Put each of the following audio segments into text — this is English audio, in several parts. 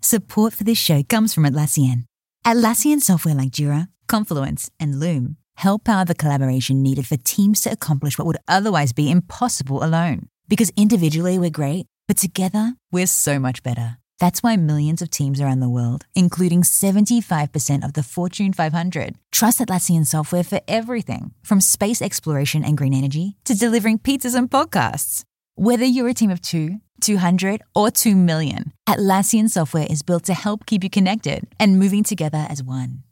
Support for this show comes from Atlassian. Atlassian software like Jira, Confluence, and Loom help power the collaboration needed for teams to accomplish what would otherwise be impossible alone. Because individually we're great, but together we're so much better. That's why millions of teams around the world, including 75% of the Fortune 500, trust Atlassian software for everything from space exploration and green energy to delivering pizzas and podcasts. Whether you're a team of 2, 200, or 2 million, Atlassian software is built to help keep you connected and moving together as one.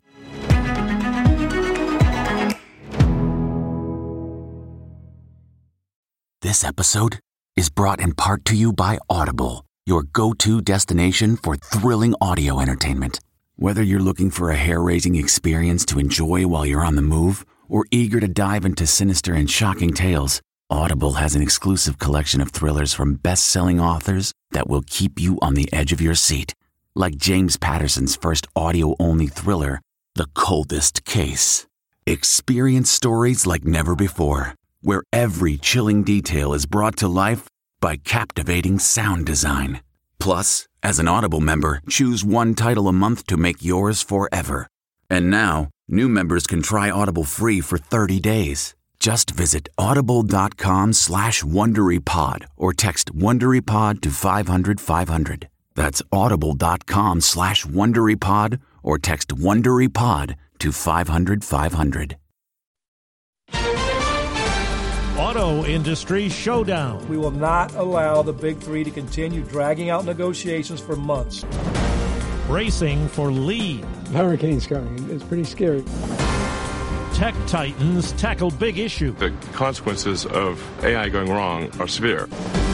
This episode is brought in part to you by Audible, your go-to destination for thrilling audio entertainment. Whether you're looking for a hair-raising experience to enjoy while you're on the move or eager to dive into sinister and shocking tales, Audible has an exclusive collection of thrillers from best-selling authors that will keep you on the edge of your seat. Like James Patterson's first audio-only thriller, The Coldest Case. Experience stories like never before, where every chilling detail is brought to life by captivating sound design. Plus, as an Audible member, choose one title a month to make yours forever. And now, new members can try Audible free for 30 days. Just visit audible.com/WonderyPod or text WonderyPod to 500-500. That's audible.com/WonderyPod or text WonderyPod to 500-500. Auto industry showdown. We will not allow the big three to continue dragging out negotiations for months. Racing for lead. Hurricane's coming. It's pretty scary. Tech titans tackle big issue. The consequences of AI going wrong are severe.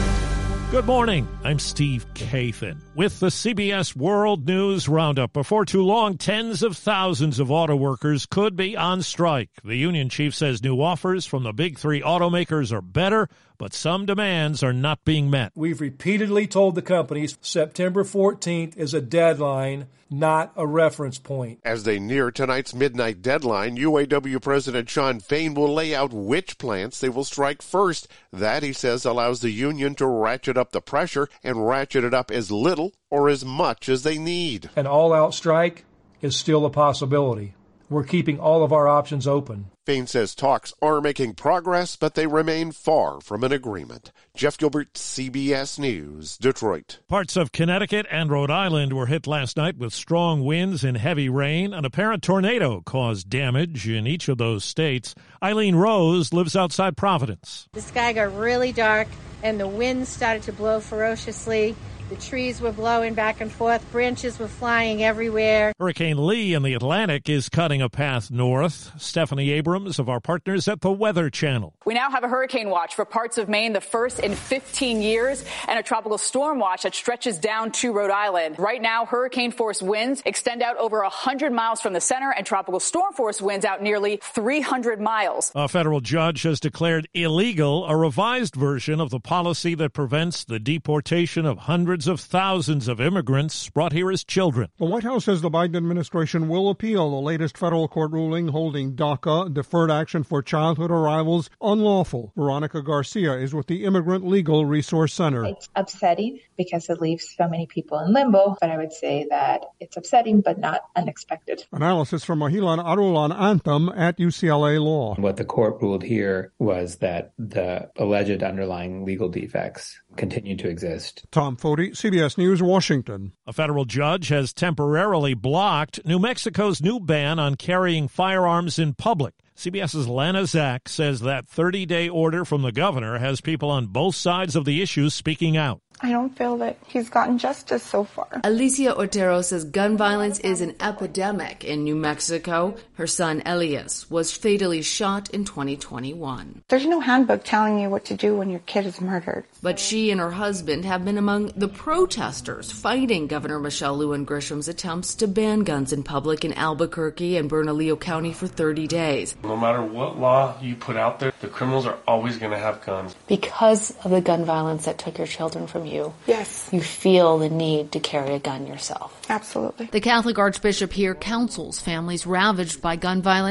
Good morning. I'm Steve Kathan with the CBS World News Roundup. Before too long, tens of thousands of auto workers could be on strike. The union chief says new offers from the big three automakers are better, but some demands are not being met. We've repeatedly told the companies September 14th is a deadline, not a reference point. As they near tonight's midnight deadline, UAW President Shawn Fain will lay out which plants they will strike first. That, he says, allows the union to ratchet up the pressure and ratchet it up as little or as much as they need. An all-out strike is still a possibility. We're keeping all of our options open. Fain says talks are making progress, but they remain far from an agreement. Jeff Gilbert, CBS News, Detroit. Parts of Connecticut and Rhode Island were hit last night with strong winds and heavy rain. An apparent tornado caused damage in each of those states. Eileen Rose lives outside Providence. The sky got really dark and the wind started to blow ferociously. The trees were blowing back and forth. Branches were flying everywhere. Hurricane Lee in the Atlantic is cutting a path north. Stephanie Abrams of our partners at the Weather Channel. We now have a hurricane watch for parts of Maine, the first in 15 years, and a tropical storm watch that stretches down to Rhode Island. Right now, hurricane-force winds extend out over 100 miles from the center, and tropical storm-force winds out nearly 300 miles. A federal judge has declared illegal a revised version of the policy that prevents the deportation of hundreds of thousands of immigrants brought here as children. The White House says the Biden administration will appeal the latest federal court ruling holding DACA, Deferred Action for Childhood Arrivals, unlawful. Veronica Garcia is with the Immigrant Legal Resource Center. It's upsetting because it leaves so many people in limbo, but I would say that it's upsetting but not unexpected. Analysis from Mahilan Arulan Anthem at UCLA Law. What the court ruled here was that the alleged underlying legal defects continue to exist. Tom Foti, CBS News, Washington. A federal judge has temporarily blocked New Mexico's new ban on carrying firearms in public. CBS's Lana Zak says that 30-day order from the governor has people on both sides of the issue speaking out. I don't feel that he's gotten justice so far. Alicia Otero says gun violence is an epidemic in New Mexico. Her son Elias was fatally shot in 2021. There's no handbook telling you what to do when your kid is murdered. But she and her husband have been among the protesters fighting Governor Michelle Lujan Grisham's attempts to ban guns in public in Albuquerque and Bernalillo County for 30 days. No matter what law you put out there, the criminals are always going to have guns. Because of the gun violence that took your children from you. Yes. You feel the need to carry a gun yourself. Absolutely. The Catholic Archbishop here counsels families ravaged by gun violence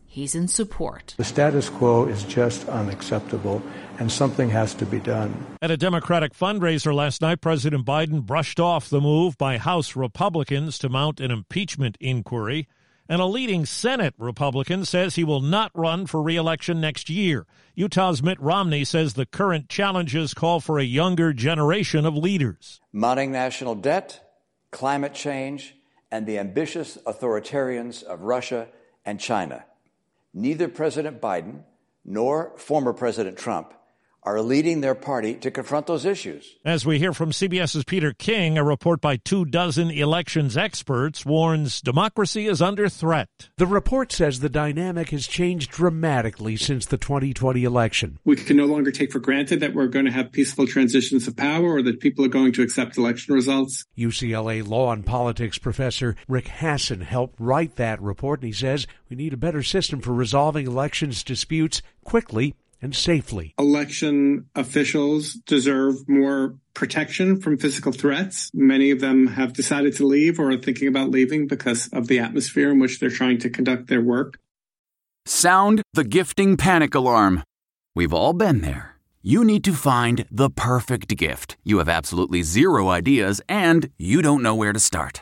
he's in support. The status quo is just unacceptable, and something has to be done. At a Democratic fundraiser last night, President Biden brushed off the move by House Republicans to mount an impeachment inquiry. And a leading Senate Republican says he will not run for re-election next year. Utah's Mitt Romney says the current challenges call for a younger generation of leaders. Mounting national debt, climate change, and the ambitious authoritarians of Russia and China. Neither President Biden nor former President Trump are leading their party to confront those issues. As we hear from CBS's Peter King, a report by 24 elections experts warns democracy is under threat. The report says the dynamic has changed dramatically since the 2020 election. We can no longer take for granted that we're going to have peaceful transitions of power or that people are going to accept election results. UCLA law and politics professor Rick Hasson helped write that report, and he says we need a better system for resolving elections disputes quickly and safely. Election officials deserve more protection from physical threats. Many of them have decided to leave or are thinking about leaving because of the atmosphere in which they're trying to conduct their work. Sound the gifting panic alarm. We've all been there. You need to find the perfect gift. You have absolutely zero ideas and you don't know where to start.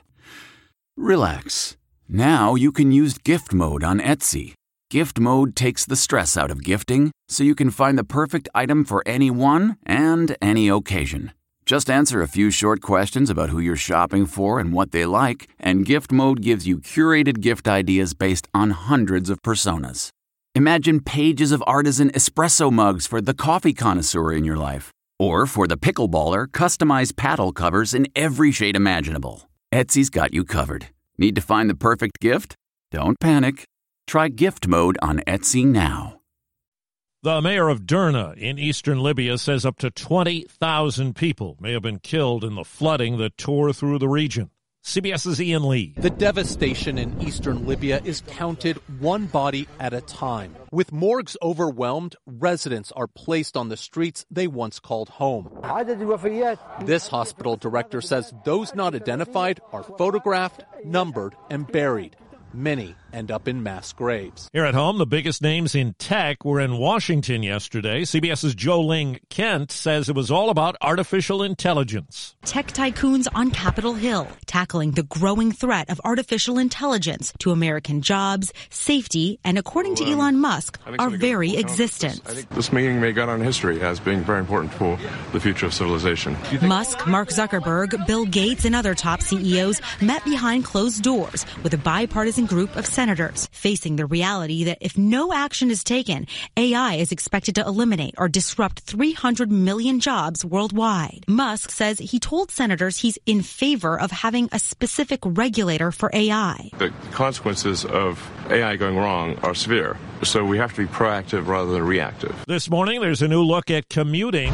Relax. Now you can use gift mode on Etsy. Gift mode takes the stress out of gifting, so you can find the perfect item for anyone and any occasion. Just answer a few short questions about who you're shopping for and what they like, and gift mode gives you curated gift ideas based on hundreds of personas. Imagine pages of artisan espresso mugs for the coffee connoisseur in your life, or for the pickleballer, customized paddle covers in every shade imaginable. Etsy's got you covered. Need to find the perfect gift? Don't panic. Try gift mode on Etsy now. The mayor of Derna in eastern Libya says up to 20,000 people may have been killed in the flooding that tore through the region. CBS's Ian Lee. The devastation in eastern Libya is counted one body at a time. With morgues overwhelmed, residents are placed on the streets they once called home. This hospital director says those not identified are photographed, numbered, and buried. Many end up in mass graves. Here at home, the biggest names in tech were in Washington yesterday. CBS's Jo Ling Kent says it was all about artificial intelligence. Tech tycoons on Capitol Hill tackling the growing threat of artificial intelligence to American jobs, safety, and according to Elon Musk, our very existence. I think this meeting may go down in history as being very important for the future of civilization. Musk, Mark Zuckerberg, Bill Gates, and other top CEOs met behind closed doors with a bipartisan group of senators, facing the reality that if no action is taken, AI is expected to eliminate or disrupt 300 million jobs worldwide. Musk says he told senators he's in favor of having a specific regulator for AI. The consequences of AI going wrong are severe, so we have to be proactive rather than reactive. This morning, there's a new look at commuting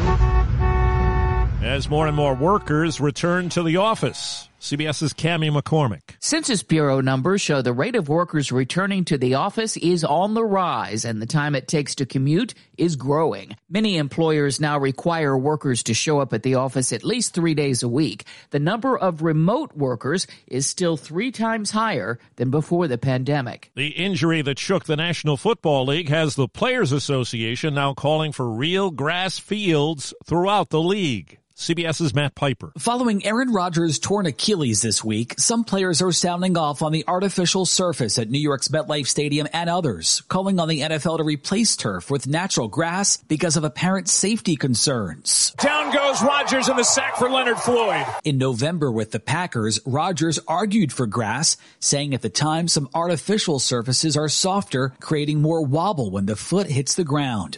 as more and more workers return to the office. CBS's Cammie McCormick. Census Bureau numbers show the rate of workers returning to the office is on the rise, and the time it takes to commute is growing. Many employers now require workers to show up at the office at least 3 days a week. The number of remote workers is still 3 times higher than before the pandemic. The injury that shook the National Football League has the Players Association now calling for real grass fields throughout the league. CBS's Matt Piper. Following Aaron Rodgers' torn Achilles this week, some players are sounding off on the artificial surface at New York's MetLife Stadium and others, calling on the NFL to replace turf with natural grass because of apparent safety concerns. Down goes Rodgers in the sack for Leonard Floyd. In November with the Packers, Rodgers argued for grass, saying at the time some artificial surfaces are softer, creating more wobble when the foot hits the ground.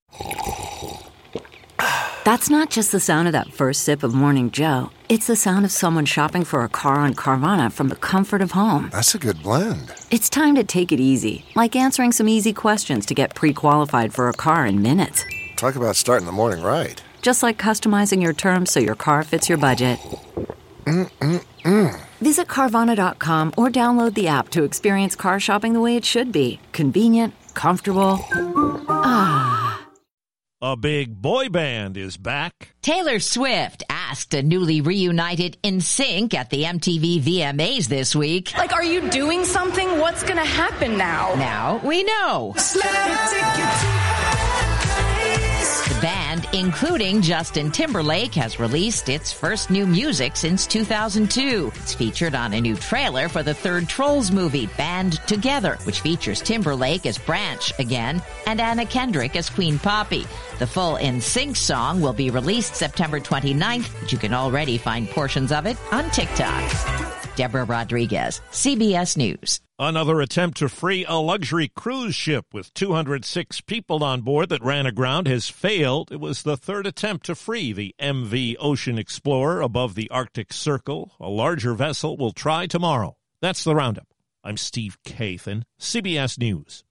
That's not just the sound of that first sip of Morning Joe. It's the sound of someone shopping for a car on Carvana from the comfort of home. That's a good blend. It's time to take it easy, like answering some easy questions to get pre-qualified for a car in minutes. Talk about starting the morning right. Just like customizing your terms so your car fits your budget. Visit Carvana.com or download the app to experience car shopping the way it should be. Convenient, comfortable. Ah. A big boy band is back. Taylor Swift asked a newly reunited NSYNC at the MTV VMAs this week. Like, are you doing something? What's going to happen now? Now we know. The band, including Justin Timberlake, has released its first new music since 2002. It's featured on a new trailer for the third Trolls movie, Band Together, which features Timberlake as Branch again and Anna Kendrick as Queen Poppy. The full NSYNC song will be released September 29th, but you can already find portions of it on TikTok. Deborah Rodriguez, CBS News. Another attempt to free a luxury cruise ship with 206 people on board that ran aground has failed. It was the third attempt to free the MV Ocean Explorer above the Arctic Circle. A larger vessel will try tomorrow. That's the Roundup. I'm Steve Kathan, CBS News.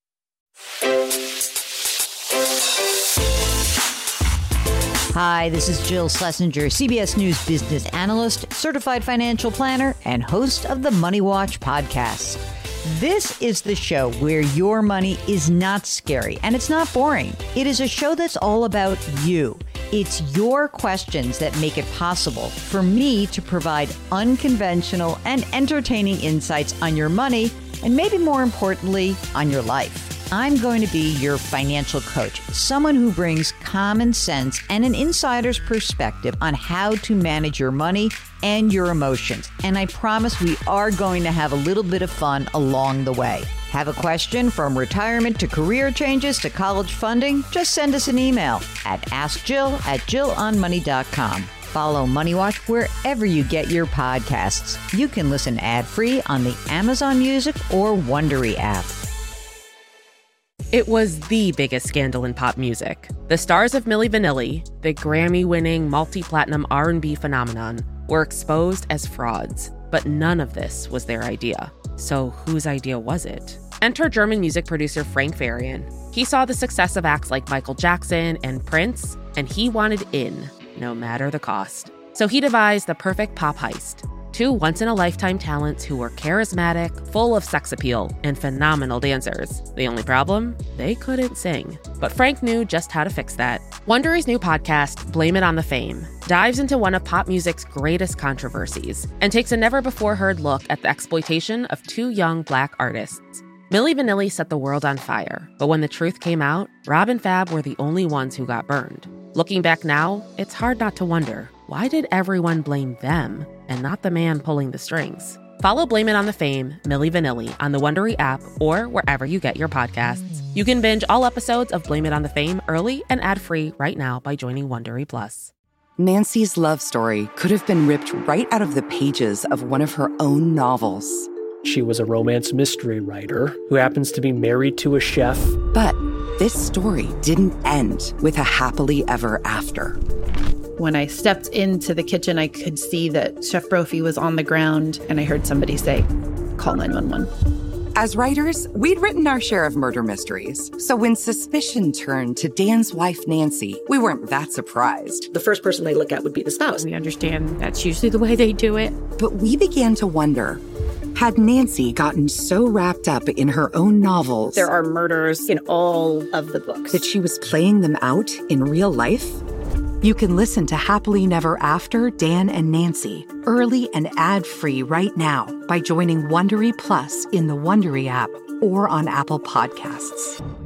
Hi, this is Jill Schlesinger, CBS News business analyst, certified financial planner, and host of the Money Watch podcast. This is the show where your money is not scary and it's not boring. It is a show that's all about you. It's your questions that make it possible for me to provide unconventional and entertaining insights on your money and maybe more importantly, on your life. I'm going to be your financial coach, someone who brings common sense and an insider's perspective on how to manage your money and your emotions. And I promise we are going to have a little bit of fun along the way. Have a question from retirement to career changes to college funding? Just send us an email at askjill@jillonmoney.com. Follow Money Watch wherever you get your podcasts. You can listen ad-free on the Amazon Music or Wondery app. It was the biggest scandal in pop music. The stars of Milli Vanilli, the Grammy-winning multi-platinum R&B phenomenon, were exposed as frauds. But none of this was their idea. So whose idea was it? Enter German music producer Frank Farian. He saw the success of acts like Michael Jackson and Prince, and he wanted in, no matter the cost. So he devised the perfect pop heist. Two once-in-a-lifetime talents who were charismatic, full of sex appeal, and phenomenal dancers. The only problem? They couldn't sing. But Frank knew just how to fix that. Wondery's new podcast, Blame It on the Fame, dives into one of pop music's greatest controversies and takes a never-before-heard look at the exploitation of two young Black artists. Milli Vanilli set the world on fire, but when the truth came out, Rob and Fab were the only ones who got burned. Looking back now, it's hard not to wonder, why did everyone blame them and not the man pulling the strings? Follow Blame It on the Fame, Milli Vanilli, on the Wondery app or wherever you get your podcasts. You can binge all episodes of Blame It on the Fame early and ad-free right now by joining Wondery Plus. Nancy's love story could have been ripped right out of the pages of one of her own novels. She was a romance mystery writer who happens to be married to a chef. But this story didn't end with a happily ever after. When I stepped into the kitchen, I could see that Chef Brophy was on the ground, and I heard somebody say, "Call 911." As writers, we'd written our share of murder mysteries. So when suspicion turned to Dan's wife, Nancy, we weren't that surprised. The first person they look at would be the spouse. We understand that's usually the way they do it. But we began to wonder, had Nancy gotten so wrapped up in her own novels? There are murders in all of the books. That she was playing them out in real life? You can listen to Happily Never After, Dan and Nancy, early and ad-free right now by joining Wondery Plus in the Wondery app or on Apple Podcasts.